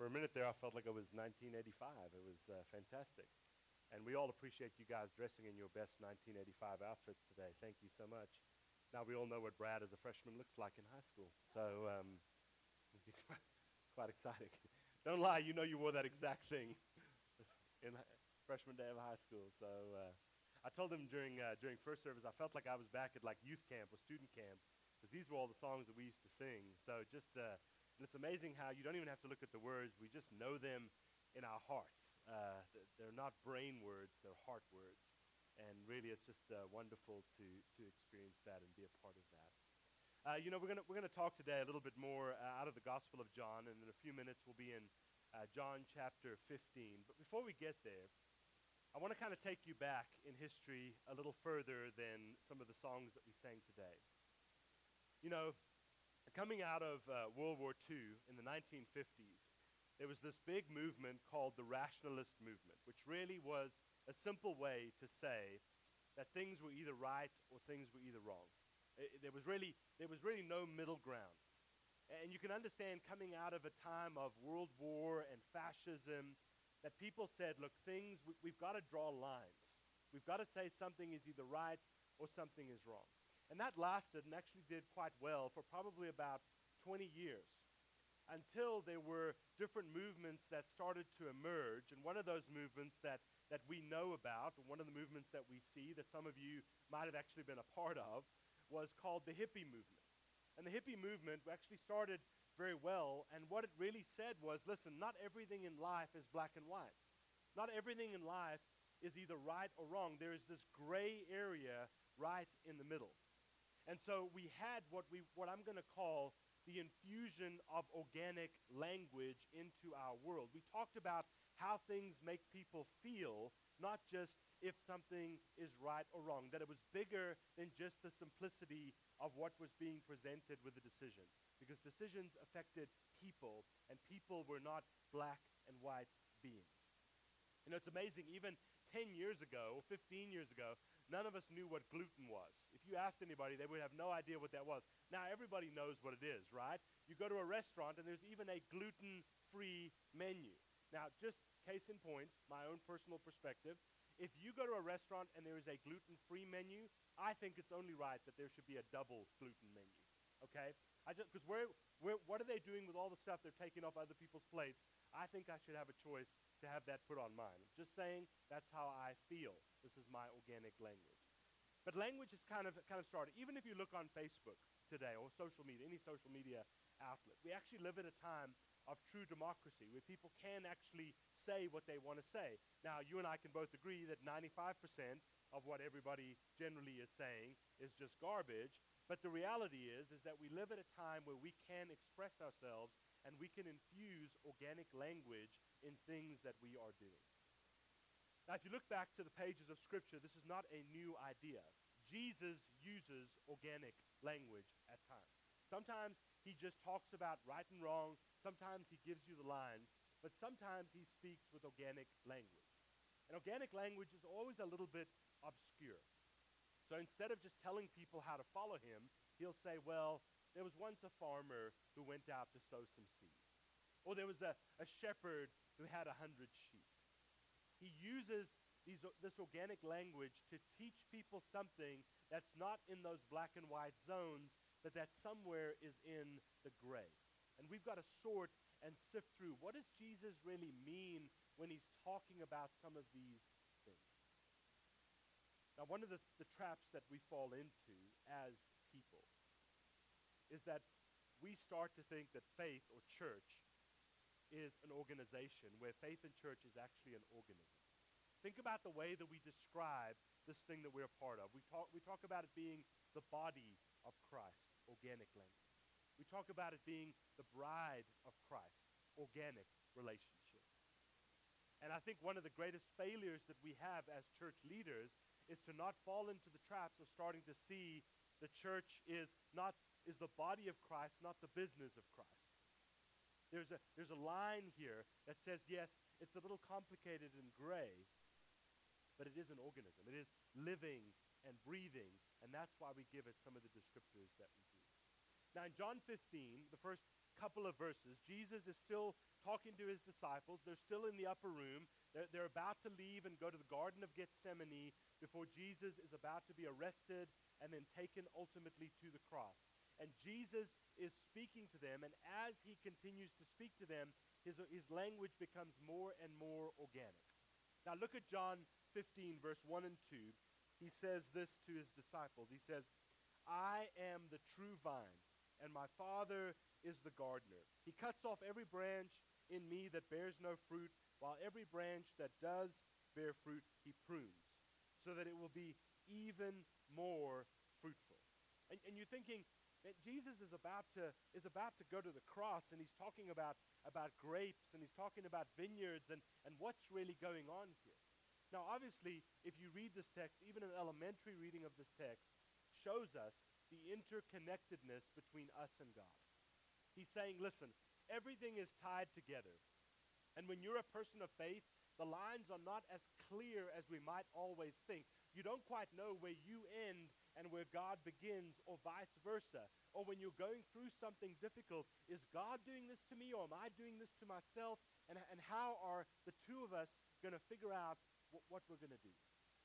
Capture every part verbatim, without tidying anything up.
For a minute there, I felt like it was nineteen eighty-five. It was uh, fantastic. And we all appreciate you guys dressing in your best nineteen eighty-five outfits today. Thank you so much. Now, we all know what Brad as a freshman looks like in high school. So, um, quite exciting. Don't lie, you know you wore that exact thing in hi- freshman day of high school. So, uh, I told him during, uh, during first service, I felt like I was back at like youth camp or student camp because these were all the songs that we used to sing. So, just, uh, and it's amazing how you don't even have to look at the words, we just know them in our hearts. Uh, th- they're not brain words, they're heart words. And really, it's just uh, wonderful to, to experience that and be a part of that. Uh, you know, we're going we're gonna talk today a little bit more uh, out of the Gospel of John, and in a few minutes we'll be in uh, John chapter fifteen. But before we get there, I want to kind of take you back in history a little further than some of the songs that we sang today. You know, coming out of uh, World War Two in the nineteen fifties, there was this big movement called the rationalist movement, which really was a simple way to say that things were either right or things were either wrong. I- there was really there was really no middle ground. And you can understand coming out of a time of World War and fascism that people said, look, things, we, we've got to draw lines. We've got to say something is either right or something is wrong. And that lasted and actually did quite well for probably about twenty years until there were different movements that started to emerge. And one of those movements that, that we know about, and one of the movements that we see that some of you might have actually been a part of, was called the hippie movement. And the hippie movement actually started very well, and what it really said was, listen, not everything in life is black and white. Not everything in life is either right or wrong. There is this gray area right in the middle. And so we had what we what I'm going to call the infusion of organic language into our world. We talked about how things make people feel, not just if something is right or wrong, that it was bigger than just the simplicity of what was being presented with a decision, because decisions affected people, and people were not black and white beings. You know, it's amazing, even ten years ago, or fifteen years ago, none of us knew what gluten was. If you asked anybody, they would have no idea what that was. Now everybody knows what it is, right? You go to a restaurant and there's even a gluten-free menu. Now, just case in point, my own personal perspective, if you go to a restaurant and there is a gluten-free menu, I think it's only right that there should be a double gluten menu, okay? I just, because where, where, what are they doing with all the stuff they're taking off other people's plates? I think I should have a choice to have that put on mine. I'm just saying that's how I feel. This is my organic language. But language is kind of kind of started. Even if you look on Facebook today or social media, any social media outlet, we actually live at a time of true democracy where people can actually say what they want to say. Now, you and I can both agree that ninety-five percent of what everybody generally is saying is just garbage, but the reality is is that we live at a time where we can express ourselves and we can infuse organic language in things that we are doing. Now, if you look back to the pages of Scripture, this is not a new idea. Jesus uses organic language at times. Sometimes he just talks about right and wrong. Sometimes he gives you the lines. But sometimes he speaks with organic language. And organic language is always a little bit obscure. So instead of just telling people how to follow him, he'll say, well, there was once a farmer who went out to sow some seed. Or there was a, a shepherd who had a hundred sheep. He uses these, this organic language to teach people something that's not in those black and white zones, but that somewhere is in the gray. And we've got to sort and sift through, what does Jesus really mean when he's talking about some of these things? Now, one of the, the traps that we fall into as people is that we start to think that faith or church is an organization, where faith and church is actually an organism. Think about the way that we describe this thing that we're a part of. We talk, we talk about it being the body of Christ, organic language. We talk about it being the bride of Christ, organic relationship. And I think one of the greatest failures that we have as church leaders is to not fall into the traps of starting to see the church is not is the body of Christ, not the business of Christ. There's a, there's a line here that says, yes, it's a little complicated and gray, but it is an organism. It is living and breathing, and that's why we give it some of the descriptors that we do. Now, in John fifteen, the first couple of verses, Jesus is still talking to his disciples. They're still in the upper room. They're, they're about to leave and go to the Garden of Gethsemane before Jesus is about to be arrested and then taken ultimately to the cross. And Jesus is speaking to them, and as he continues to speak to them, his, his language becomes more and more organic. Now look at John fifteen, verse one and two. He says this to his disciples. He says, I am the true vine, and my Father is the gardener. He cuts off every branch in me that bears no fruit, while every branch that does bear fruit he prunes, so that it will be even more fruitful. And, and you're thinking that Jesus is about to is about to go to the cross, and he's talking about, about grapes, and he's talking about vineyards, and, and what's really going on here. Now, obviously, if you read this text, even an elementary reading of this text shows us the interconnectedness between us and God. He's saying, listen, everything is tied together. And when you're a person of faith, the lines are not as clear as we might always think. You don't quite know where you end and where God begins, or vice versa. Or when you're going through something difficult, is God doing this to me, or am I doing this to myself? And, and how are the two of us going to figure out w- what we're going to do?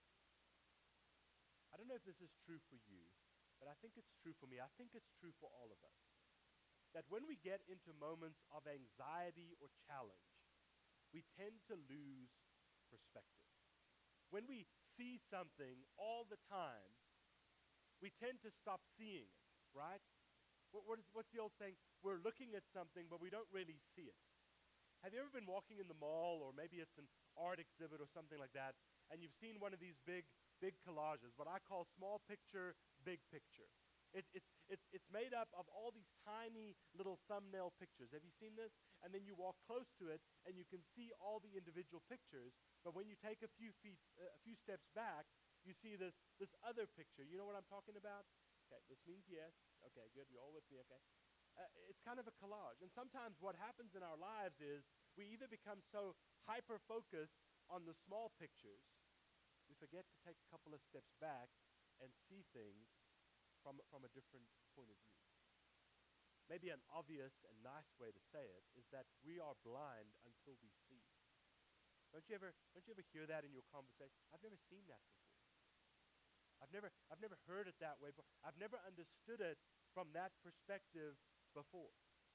I don't know if this is true for you, but I think it's true for me. I think it's true for all of us. That when we get into moments of anxiety or challenge, we tend to lose perspective. When we see something all the time, we tend to stop seeing it, right? What, what is, what's the old saying? We're looking at something, but we don't really see it. Have you ever been walking in the mall, or maybe it's an art exhibit or something like that, and you've seen one of these big, big collages, what I call small picture, big picture. It, it's, it's, it's made up of all these tiny little thumbnail pictures. Have you seen this? And then you walk close to it, and you can see all the individual pictures, but when you take a few feet, uh, a few steps back, you see this, this other picture. You know what I'm talking about? Okay, this means yes. Okay, good. You're all with me, okay? Uh, it's kind of a collage. And sometimes what happens in our lives is we either become so hyper-focused on the small pictures, we forget to take a couple of steps back and see things from, from a different point of view. Maybe an obvious and nice way to say it is that we are blind until we see. Don't you ever, don't you ever hear that in your conversation? I've never seen that before. I've never, I've never heard it that way before. I've never understood it from that perspective before.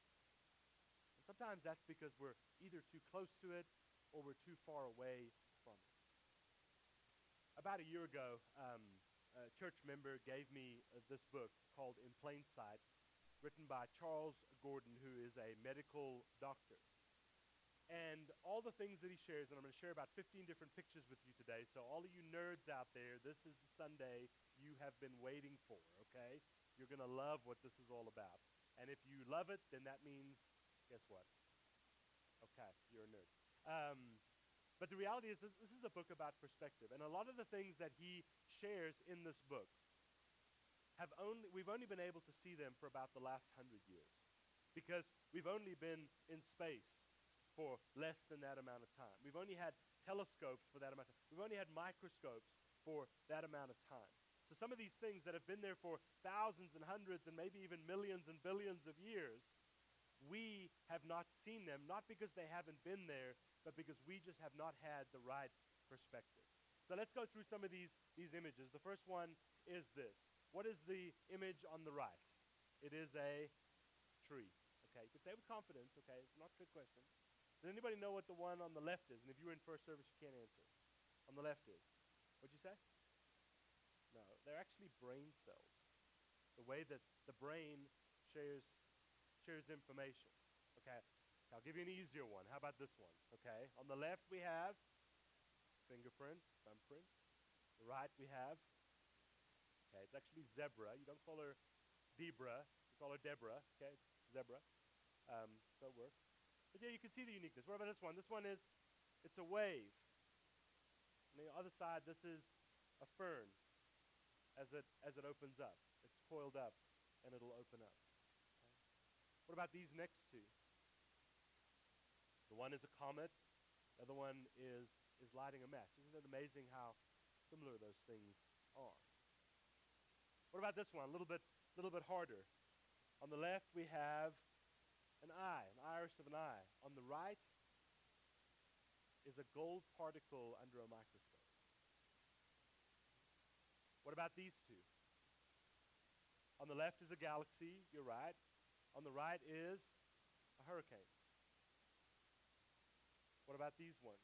And sometimes that's because we're either too close to it or we're too far away from it. About a year ago, um, a church member gave me uh, this book called In Plain Sight, written by Charles Gordon, who is a medical doctor. And all the things that he shares, and I'm going to share about fifteen different pictures with you today, so all of you nerds out there, this is the Sunday you have been waiting for, okay? You're going to love what this is all about. And if you love it, then that means, guess what? Okay, you're a nerd. Um, but the reality is this, this is a book about perspective, and a lot of the things that he shares in this book have only, we've only been able to see them for about the last hundred years, because we've only been in space for less than that amount of time. We've only had telescopes for that amount of time. We've only had microscopes for that amount of time. So some of these things that have been there for thousands and hundreds and maybe even millions and billions of years, we have not seen them, not because they haven't been there, but because we just have not had the right perspective. So let's go through some of these, these images. The first one is this. What is the image on the right? It is a tree. Okay, you can say it with confidence, okay? It's not a trick question. Does anybody know what the one on the left is? And if you were in first service, you can't answer. On the left is? What'd you say? No, they're actually brain cells. The way that the brain shares shares information. Okay, I'll give you an easier one. How about this one? Okay, on the left we have fingerprint, thumbprint. The right we have, okay, it's actually zebra. You don't call her Debra, you call her Deborah. Okay, it's zebra. Um, so it works. But yeah, you can see the uniqueness. What about this one? This one is, it's a wave. On the other side, this is a fern as it as it opens up. It's coiled up, and it'll open up. Okay. What about these next two? The one is a comet. The other one is is lighting a match. Isn't it amazing how similar those things are? What about this one? A little bit, little bit harder. On the left, we have An eye, an iris of an eye. On the right is a gold particle under a microscope. What about these two? On the left is a galaxy, you're right. On the right is a hurricane. What about these ones?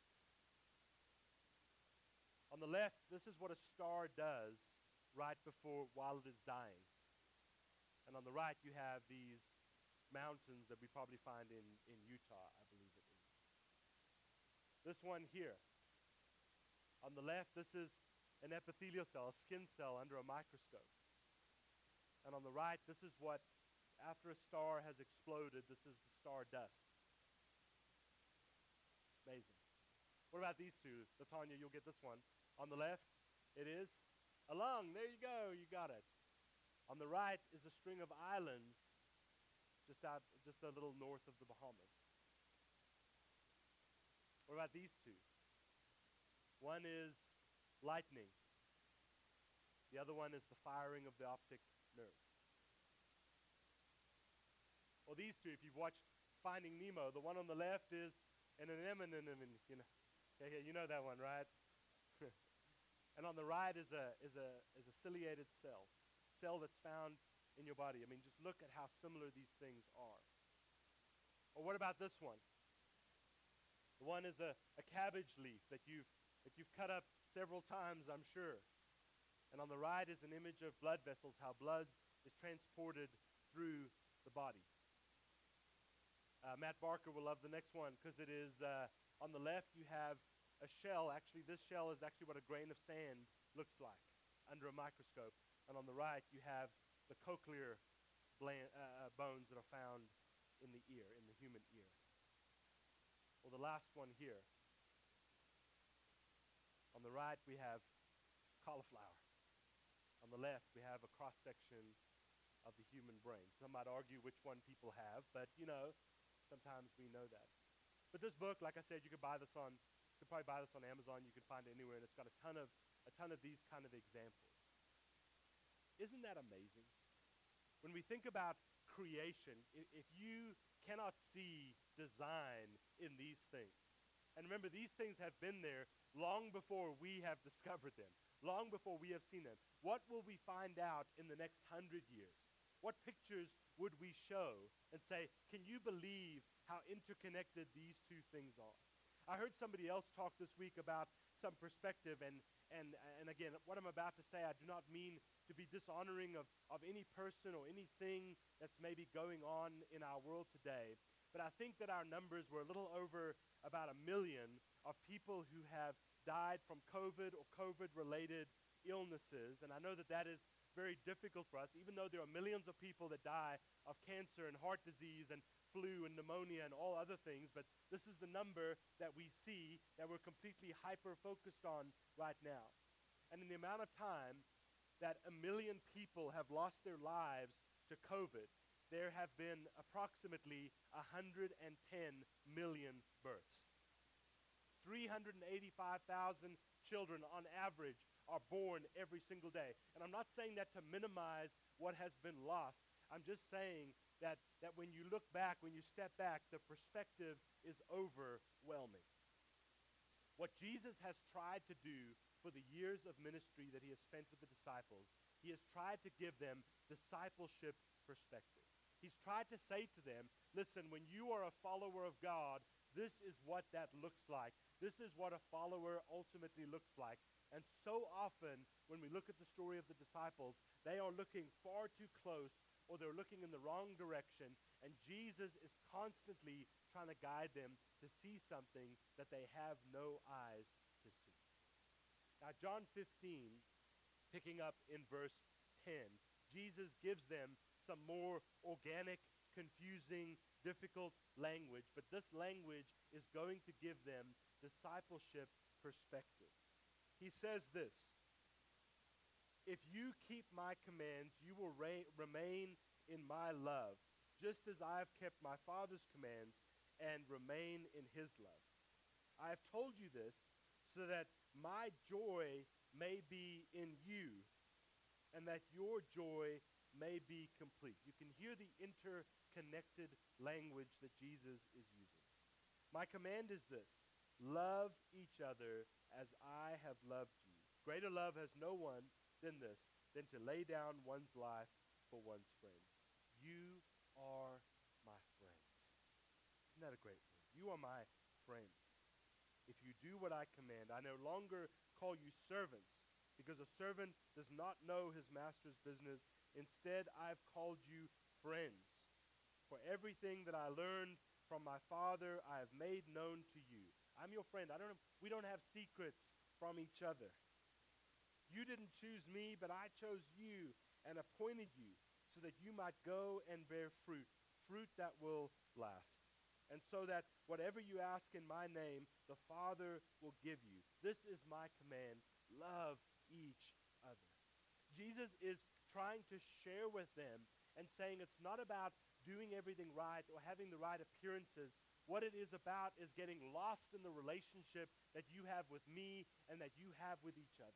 On the left, this is what a star does right before, while it is dying. And on the right, you have these mountains that we probably find in, in Utah, I believe it is. This one here. On the left, this is an epithelial cell, a skin cell under a microscope. And on the right, this is what, after a star has exploded, this is the star dust. Amazing. What about these two? Latanya, you'll get this one. On the left, it is a lung. There you go. You got it. On the right is a string of islands just out, just a little north of the Bahamas. What about these two? One is lightning. The other one is the firing of the optic nerve. Well, these two, if you've watched Finding Nemo, the one on the left is an anemone, you know. Yeah, yeah, you know that one, right? And on the right is a is a is a ciliated cell, cell that's found in your body. I mean, just look at how similar these things are. Or what about this one? The one is a, a cabbage leaf that you've that you've cut up several times, I'm sure. And on the right is an image of blood vessels, how blood is transported through the body. Uh, Matt Barker will love the next one because it is, uh, on the left you have a shell. Actually, this shell is actually what a grain of sand looks like under a microscope. And on the right you have the cochlear bland, uh, bones that are found in the ear, in the human ear. Well, the last one here. On the right we have cauliflower. On the left we have a cross-section of the human brain. Some might argue which one people have, but you know, sometimes we know that. But this book, like I said, you could buy this on, you could probably buy this on Amazon, you could find it anywhere, and it's got a ton of, a ton of these kind of examples. Isn't that amazing? When we think about creation, if you cannot see design in these things, and remember, these things have been there long before we have discovered them, long before we have seen them. What will we find out in the next hundred years? What pictures would we show and say, can you believe how interconnected these two things are? I heard somebody else talk this week about some perspective, and, and, and again, what I'm about to say, I do not mean to be dishonoring of, of any person or anything that's maybe going on in our world today. But I think that our numbers were a little over about a million of people who have died from COVID or COVID-related illnesses. And I know that that is very difficult for us, even though there are millions of people that die of cancer and heart disease and flu and pneumonia and all other things. But this is the number that we see that we're completely hyper-focused on right now. And in the amount of time that a million people have lost their lives to COVID, there have been approximately one hundred ten million births. three hundred eighty-five thousand children on average are born every single day. And I'm not saying that to minimize what has been lost. I'm just saying that, that when you look back, when you step back, the perspective is overwhelming. What Jesus has tried to do for the years of ministry that he has spent with the disciples, he has tried to give them discipleship perspective. He's tried to say to them, listen, when you are a follower of God, this is what that looks like. This is what a follower ultimately looks like. And so often, when we look at the story of the disciples, they are looking far too close, or they're looking in the wrong direction, and Jesus is constantly trying to guide them to see something that they have no eyes to see. Now, John fifteen, picking up in verse ten, Jesus gives them some more organic, confusing, difficult language, but this language is going to give them discipleship perspective. He says this, if you keep my commands, you will re- remain in my love, just as I have kept my Father's commands and remain in his love. I have told you this so that my joy may be in you, and that your joy may be complete. You can hear the interconnected language that Jesus is using. My command is this: love each other as I have loved you. Greater love has no one than this, than to lay down one's life for one's friends. You are my friends. Isn't that a great word? You are my friends. If you do what I command, I no longer call you servants, because a servant does not know his master's business. Instead, I've called you friends. For everything that I learned from my Father, I have made known to you. I'm your friend. I don't. We don't have secrets from each other. You didn't choose me, but I chose you and appointed you so that you might go and bear fruit, fruit that will last. And so that whatever you ask in my name, the Father will give you. This is my command: love each other. Jesus is trying to share with them and saying it's not about doing everything right or having the right appearances. What it is about is getting lost in the relationship that you have with me and that you have with each other.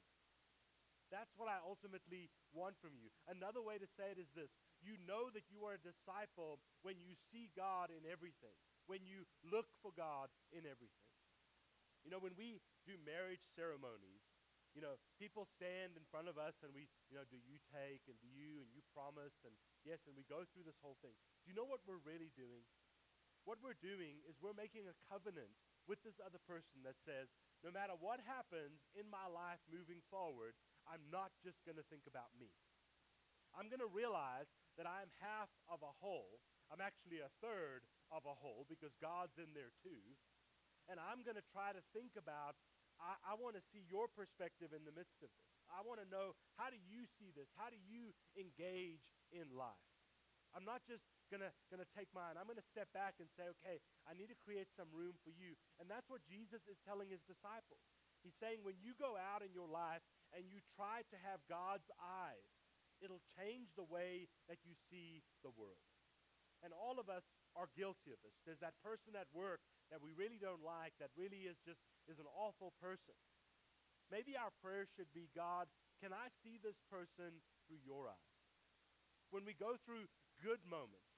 That's what I ultimately want from you. Another way to say it is this: you know that you are a disciple when you see God in everything, when you look for God in everything. You know, when we do marriage ceremonies, you know, people stand in front of us and we, you know, do you take and do you and you promise and yes, and we go through this whole thing. Do you know what we're really doing? What we're doing is we're making a covenant with this other person that says, no matter what happens in my life moving forward, I'm not just going to think about me. I'm going to realize that I'm half of a whole. I'm actually a third of a whole because God's in there too. And I'm going to try to think about, I, I want to see your perspective in the midst of this. I want to know, how do you see this? How do you engage in life? I'm not just going to going to take mine. I'm going to step back and say, okay, I need to create some room for you. And that's what Jesus is telling his disciples. He's saying when you go out in your life and you try to have God's eyes, it'll change the way that you see the world. And all of us are guilty of this. There's that person at work that we really don't like, that really is just is an awful person. Maybe our prayer should be, God, can I see this person through your eyes? When we go through good moments,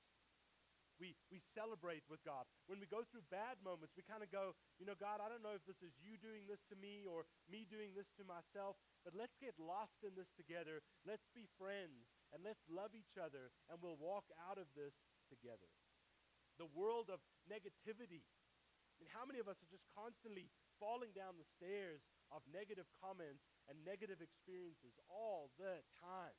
we, we celebrate with God. When we go through bad moments, we kind of go, you know, God, I don't know if this is you doing this to me or me doing this to myself, but let's get lost in this together. Let's be friends and let's love each other and we'll walk out of this together. The world of negativity. I mean, how many of us are just constantly falling down the stairs of negative comments and negative experiences all the time?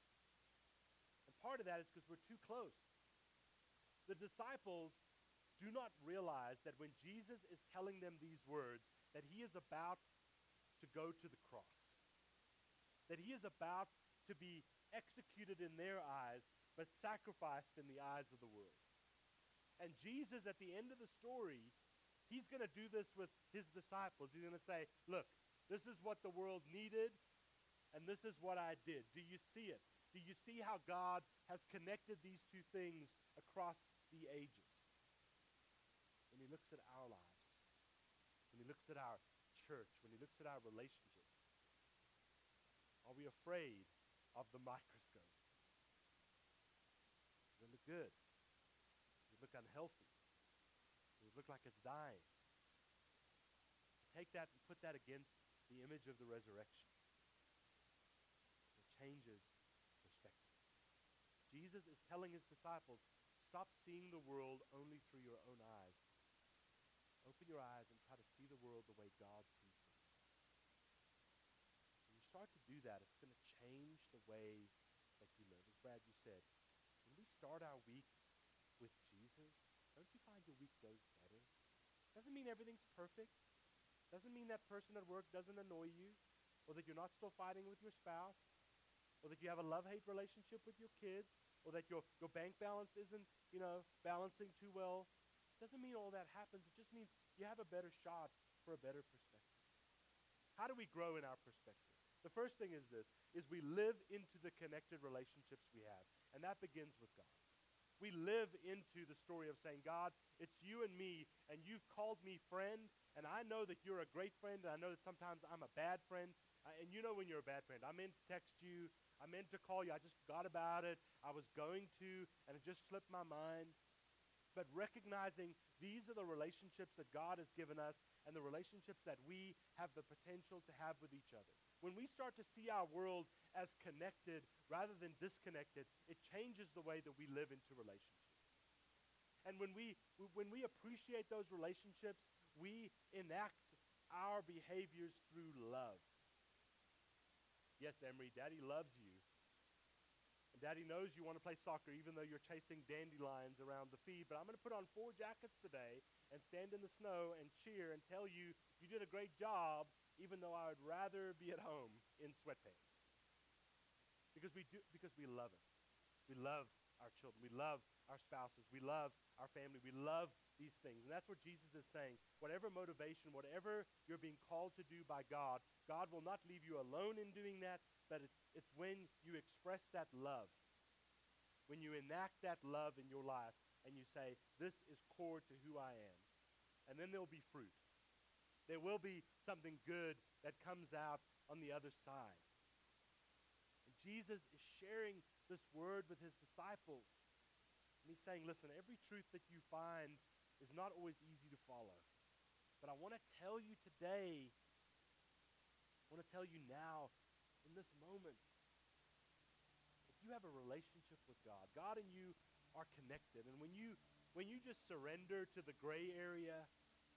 And part of that is because we're too close. The disciples do not realize that when Jesus is telling them these words, that he is about to go to the cross, that he is about to be executed in their eyes, but sacrificed in the eyes of the world. And Jesus, at the end of the story, he's going to do this with his disciples. He's going to say, look, this is what the world needed, and this is what I did. Do you see it? Do you see how God has connected these two things across the ages? When he looks at our lives, when he looks at our church, when he looks at our relationships, are we afraid of the microscope? Does it look good? Does it look unhealthy? Does it look like it's dying? Take that and put that against the image of the resurrection. It changes perspective. Jesus is telling his disciples, stop seeing the world only through your own eyes. Open your eyes and try to see the world the way God sees the world. When you start to do that, it's going to change the way that you live. As Brad, you said, when we start our weeks with Jesus, don't you find your week goes better? Doesn't mean everything's perfect. Doesn't mean that person at work doesn't annoy you, or that you're not still fighting with your spouse, or that you have a love-hate relationship with your kids, or that your, your bank balance isn't, you know, balancing too well. Doesn't mean all that happens. It just means you have a better shot for a better perspective. How do we grow in our perspective? The first thing is this, is we live into the connected relationships we have, and that begins with God. We live into the story of saying, God, it's you and me, and you've called me friend, and I know that you're a great friend, and I know that sometimes I'm a bad friend, uh, and you know when you're a bad friend. I meant to text you, I meant to call you. I just forgot about it. I was going to, and it just slipped my mind. But recognizing these are the relationships that God has given us and the relationships that we have the potential to have with each other. When we start to see our world as connected rather than disconnected, it changes the way that we live into relationships. And when we, when we appreciate those relationships, we enact our behaviors through love. Yes, Emery, Daddy loves you. And Daddy knows you want to play soccer even though you're chasing dandelions around the feed. But I'm going to put on four jackets today and stand in the snow and cheer and tell you you did a great job even though I would rather be at home in sweatpants. Because we do, because we love Him. We love our children. We love our spouses. We love our family. We love these things. And that's what Jesus is saying. Whatever motivation, whatever you're being called to do by God, God will not leave you alone in doing that, but it's, it's when you express that love, when you enact that love in your life and you say, this is core to who I am. And then there'll be fruit. There will be something good that comes out on the other side. And Jesus is sharing this word with His disciples. And He's saying, listen, every truth that you find is not always easy to follow. But I want to tell you today, I want to tell you now, in this moment, that you have a relationship with God. God and you are connected. And when you, when you just surrender to the gray area,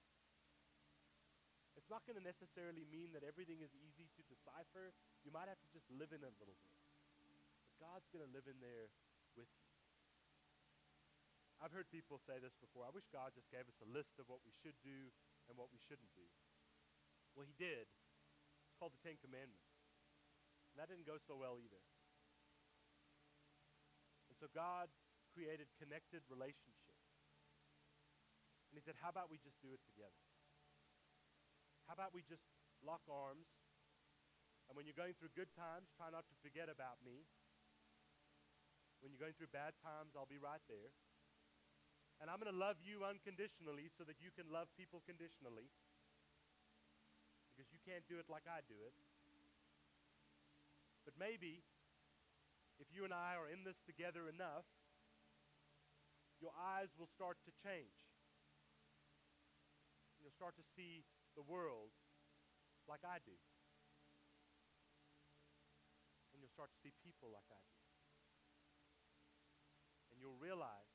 it's not going to necessarily mean that everything is easy to decipher. You might have to just live in it a little bit. But God's going to live in there with you. I've heard people say this before. I wish God just gave us a list of what we should do and what we shouldn't do. Well, He did. It's called the Ten Commandments. And that didn't go so well either. And so God created connected relationships. And He said, how about we just do it together? How about we just lock arms, and when you're going through good times, try not to forget about me. When you're going through bad times, I'll be right there. And I'm going to love you unconditionally so that you can love people conditionally, because you can't do it like I do it. But maybe, if you and I are in this together enough, your eyes will start to change. And you'll start to see the world like I do. And you'll start to see people like I do. And you'll realize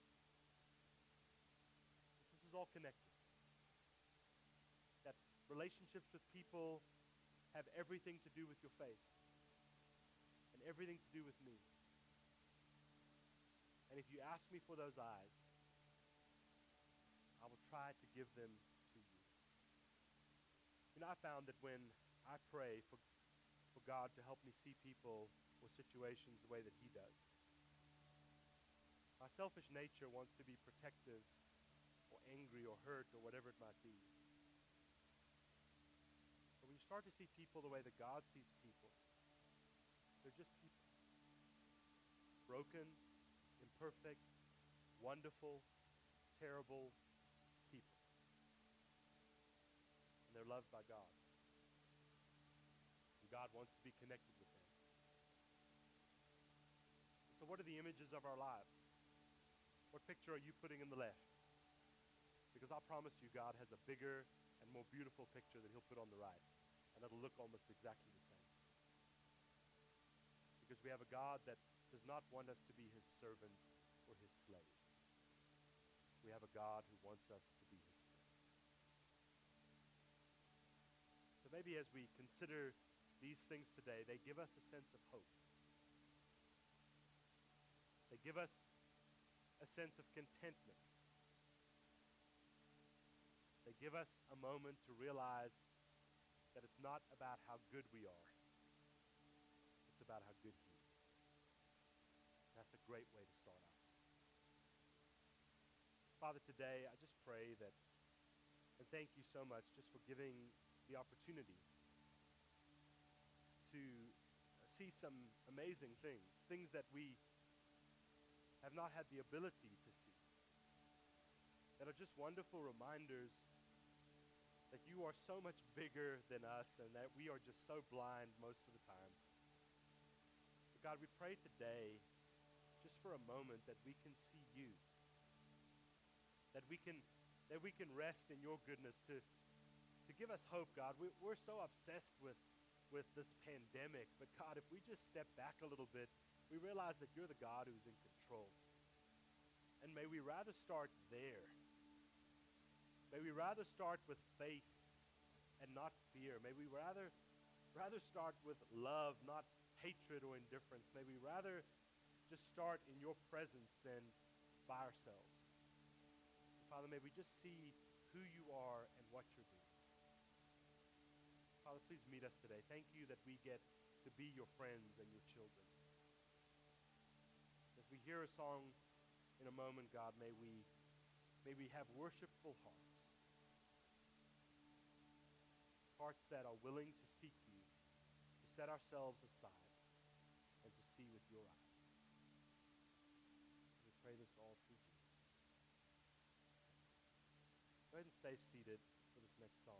that this is all connected. That relationships with people have everything to do with your faith. And everything to do with me. And if you ask me for those eyes, I will try to give them to you. You know, I found that when I pray for, for God to help me see people or situations the way that He does, my selfish nature wants to be protective or angry or hurt or whatever it might be. But when you start to see people the way that God sees people, they're just people. Broken, imperfect, wonderful, terrible people. And they're loved by God. And God wants to be connected with them. So what are the images of our lives? What picture are you putting in the left? Because I promise you, God has a bigger and more beautiful picture that He'll put on the right. And it'll look almost exactly the same. Because we have a God that does not want us to be His servants or His slaves. We have a God who wants us to be His friends. So maybe as we consider these things today, they give us a sense of hope. They give us a sense of contentment. They give us a moment to realize that it's not about how good we are. It's about how good He is. That's a great way to start out. Father, today I just pray that, and thank you so much just for giving the opportunity to see some amazing things, things that we have not had the ability to see, that are just wonderful reminders that you are so much bigger than us and that we are just so blind most of the time. God, we pray today, just for a moment, that we can see you, that we can that we can rest in your goodness to, to give us hope, God. We, we're so obsessed with, with this pandemic, but God, if we just step back a little bit, we realize that you're the God who's in control. And may we rather start there. May we rather start with faith and not fear. May we rather, rather start with love, not hatred or indifference. May we rather just start in your presence than by ourselves. Father, may we just see who you are and what you're doing. Father, please meet us today. Thank you that we get to be your friends and your children. As we hear a song in a moment, God, may we, may we have worshipful hearts. Hearts that are willing to seek you, to set ourselves aside, and to see with your eyes. We pray this all through Jesus. Go ahead and stay seated for this next song.